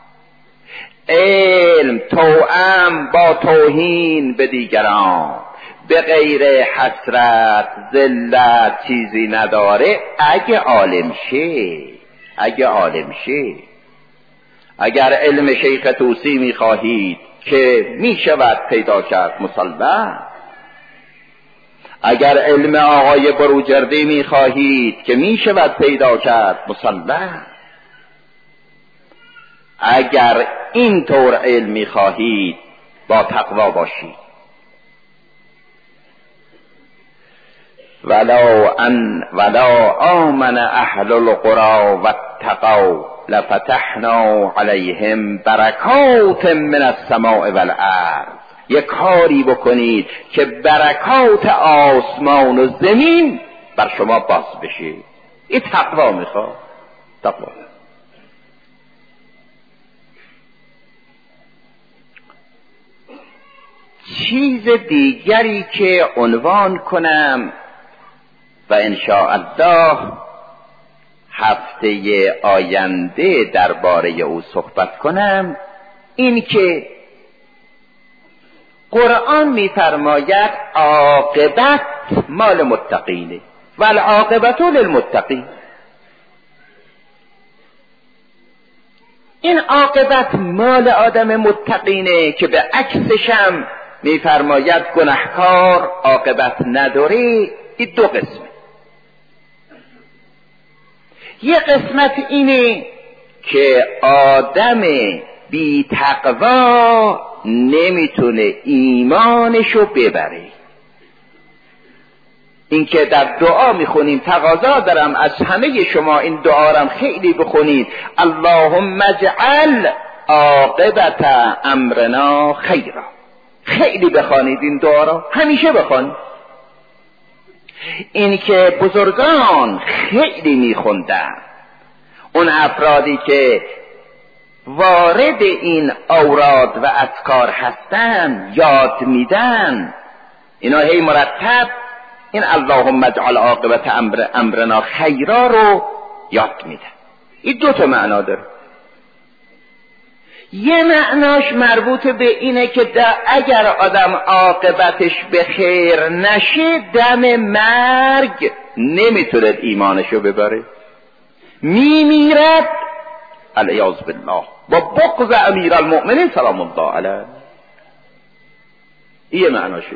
علم توأم با توهین به دیگران، به غیر حسرت ذلت چیزی نداره. اگه عالم شه، اگه عالم شه. اگر علم شیخ طوسی میخواهید که میشود پیدا کرد مسلم، اگر علم آقای بروجردی میخواهید که میشود پیدا کرد مسلم، اگر این طور علم میخواهید با تقوا باشید. ولو آمن اهل القرى واتقوا لفتحنا علیهم برکات من السماء والارض. یک کاری بکنید که برکات آسمان و زمین بر شما باز بشه. این تقوا میخواد، تقوا. چیز دیگری که عنوان کنم و انشاءالله هفته آینده درباره او صحبت کنم، این که قرآن می‌فرماید عاقبت مال متقینه و العاقبت للمتقین. این عاقبت مال آدم متقینه که به عکسشم می‌فرماید گناهکار عاقبت نداره. این دو قسمه. یه قسمت اینه که آدم بی تقوا نمیتونه ایمانشو ببره. این که در دعا میخونیم، تقاضا دارم از همه شما این دعا رم خیلی بخونید، اللهم اجعل عاقبت امرنا خیرا. خیلی بخوانید این دعا را، همیشه بخوانید. این که بزرگان خیلی میخوندن، اون افرادی که وارد این اوراد و اذکار هستن یاد میدن، اینا هی مرتب این اللهم اجعل عاقبت امرنا خیرا رو یاد میدن. این دو تا معنا داره. یه معناش مربوط به اینه که اگر آدم عاقبتش به خیر نشه، دم مرگ نمیتونه ایمانشو ببره، میمیرد علیاذ بالله با بغض امیر المؤمنین سلام الله علیه. این معناشه.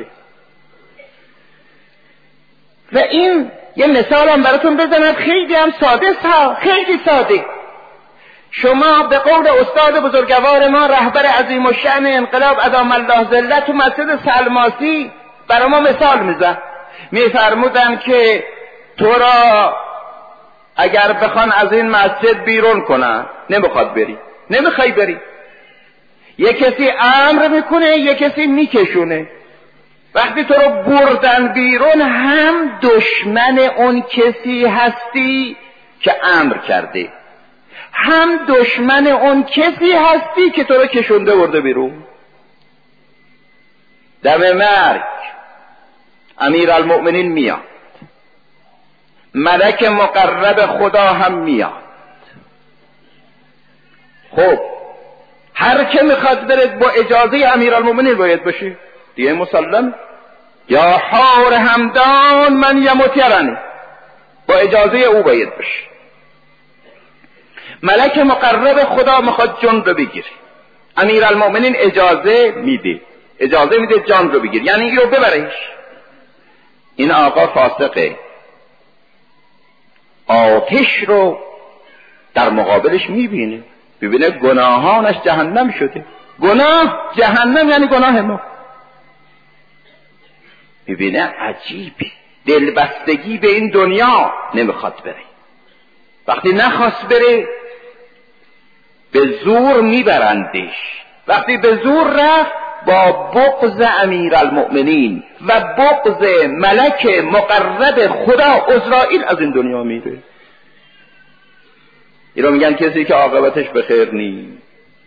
و این یه مثال هم براتون بزنم، خیلی هم ساده، خیلی ساده. شما به قول استاد بزرگوار ما رهبر عظیم الشأن انقلاب ادام الله ذله تو مسجد سلماسی برای ما مثال میزد، میفرمودن که تو را اگر بخوان از این مسجد بیرون کنن نمیخواد بری، نمیخوای بری، یک کسی امر میکنه یک کسی میکشونه. وقتی تو رو بردن بیرون هم دشمن اون کسی هستی که امر کرده، هم دشمن اون کسی هستی که تو رو کشونده برده بیرون. دم مرگ امیرالمؤمنین میاد، ملک مقرب خدا هم میاد. خب هر که میخواد بره با اجازه امیرالمؤمنین باید بشه دیگه، مسلم. یا حار همدان من یموت یرنی، با اجازه او باید بشه. ملک مقرب خدا میخواد جان رو بگیره، امیرالمؤمنین اجازه میده جان رو بگیر، یعنی اینو ببرش. این آقا فاسقه، آتش رو در مقابلش میبینه، ببینه گناهانش جهنم شده. گناه جهنم یعنی گناه ما. ببینه عجیبه، دلبستگی به این دنیا نمیخواد بره. وقتی نخواست بره به زور میبرندش. وقتی به زور رفت با بغض امیرالمؤمنین و بغض ملک مقرب خدا عزرائیل از این دنیا میره. اینو میگن کسی که عاقبتش به خیر نیست.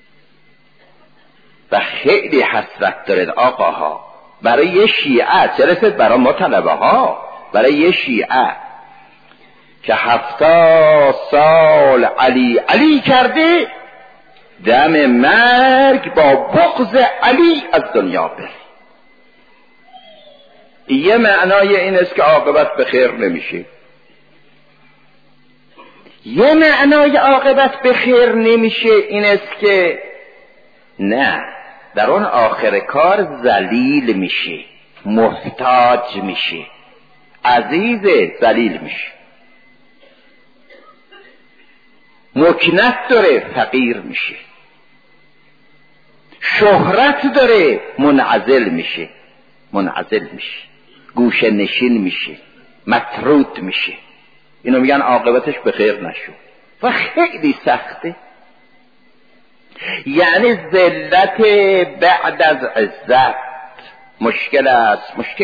و خیلی حسرت داره آقاها برای یه شیعه، چه رسید برای ما طلبه ها، برای یه شیعه که 70 سال علی کرده، دم مرگ با بغض علی از دنیا بره. یه معنای این است که عاقبت به خیر نمیشه. یه معنای عاقبت به خیر نمیشه این است که نه، در اون آخر کار ذلیل میشه، محتاج میشه، عزیز ذلیل میشه، مکنت داره فقیر میشه، شهرت داره منعزل میشه، گوشه نشین میشه، مطرود میشه. اینو میگن عاقبتش به خیر نشو. و خیلی سخته، یعنی ذلت بعد از عزت مشکل است، مشکل.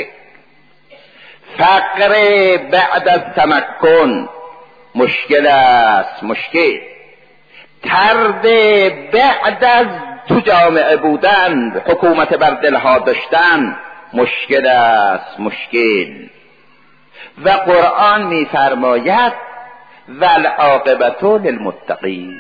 فقر بعد از تمکن مشکل است، مشکل. طرد بعد از تو جامعه بودن، حکومت بر دلها داشتن مشکل است، مشکل. و قرآن می‌فرماید والعاقبة للمتقین.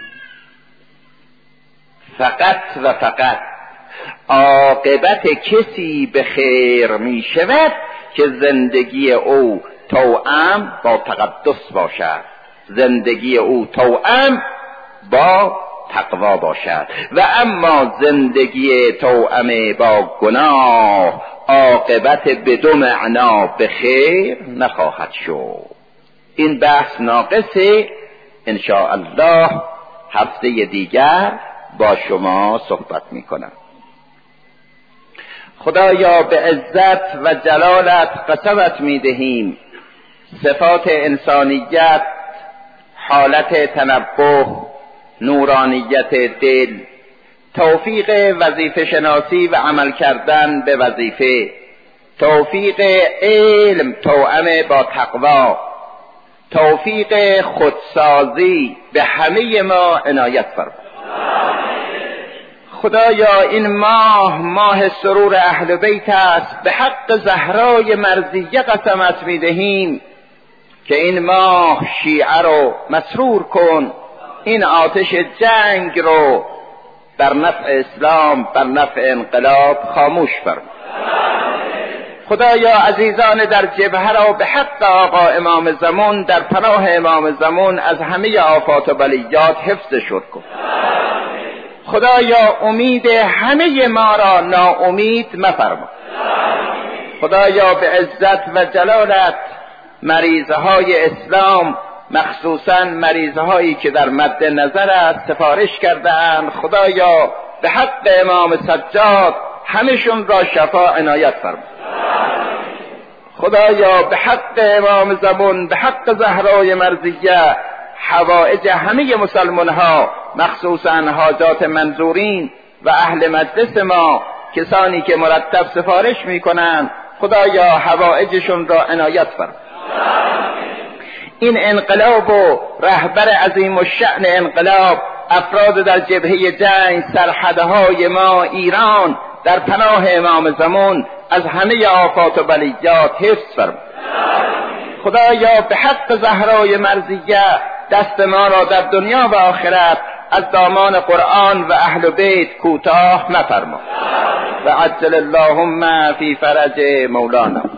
فقط و فقط عاقبت کسی به خیر می شود که زندگی او توأم با تقدس باشد، زندگی او توأم با تقوا باشد. و اما زندگی توأم با گناه عاقبت به دو معنا به خیر نخواهد شد. این بحث ناقصه، ان شاء الله هفته دیگر با شما صحبت میکنم. خدایا به عزت و جلالت قسمت میدهیم صفات انسانیت، حالت تنبه، نورانیت دل، توفیق وظیفه شناسی و عمل کردن به وظیفه، توفیق علم توأم با تقوا، توفیق خودسازی به همه ما عنایت فرما. خدایا این ماه سرور اهل بیت است، به حق زهرای مرضیه قسمت میدهیم که این ماه شیعه رو مسرور کن، این آتش جنگ رو بر نفع اسلام، بر نفع انقلاب خاموش فرما. خدایا عزیزان در جبهه را به حق آقا امام زمان، در پناه امام زمان از همه آفات و بلیات حفظشون کن. خدایا امید همه ما را ناامید مفرما. خدایا به عزت و جلالت مریضهای اسلام مخصوصاً مریضهایی که در مد نظر است سفارش کرده‌اند خدایا به حق امام سجاد همشون را شفا عنایت فرما. خدایا به حق امام زمان، به حق زهرای مرضیه، حوائج همه مسلمان ها مخصوصاً حاجات منظورین و اهل مجلس ما، کسانی که مرتب سفارش میکنند، خدایا حوائجشون را عنایت فرما. این انقلاب و رهبر عظیم الشأن انقلاب، افراد در جبهه جنگ، سرحدهای ما ایران در پناه امام زمان از همه آفات و بلیات حفظ فرما. خدایا به حق زهرای مرضیه دست ما را در دنیا و آخرت از دامان قرآن و اهل بیت کوتاه مفرما. و عجل اللهم فی فرج مولانا.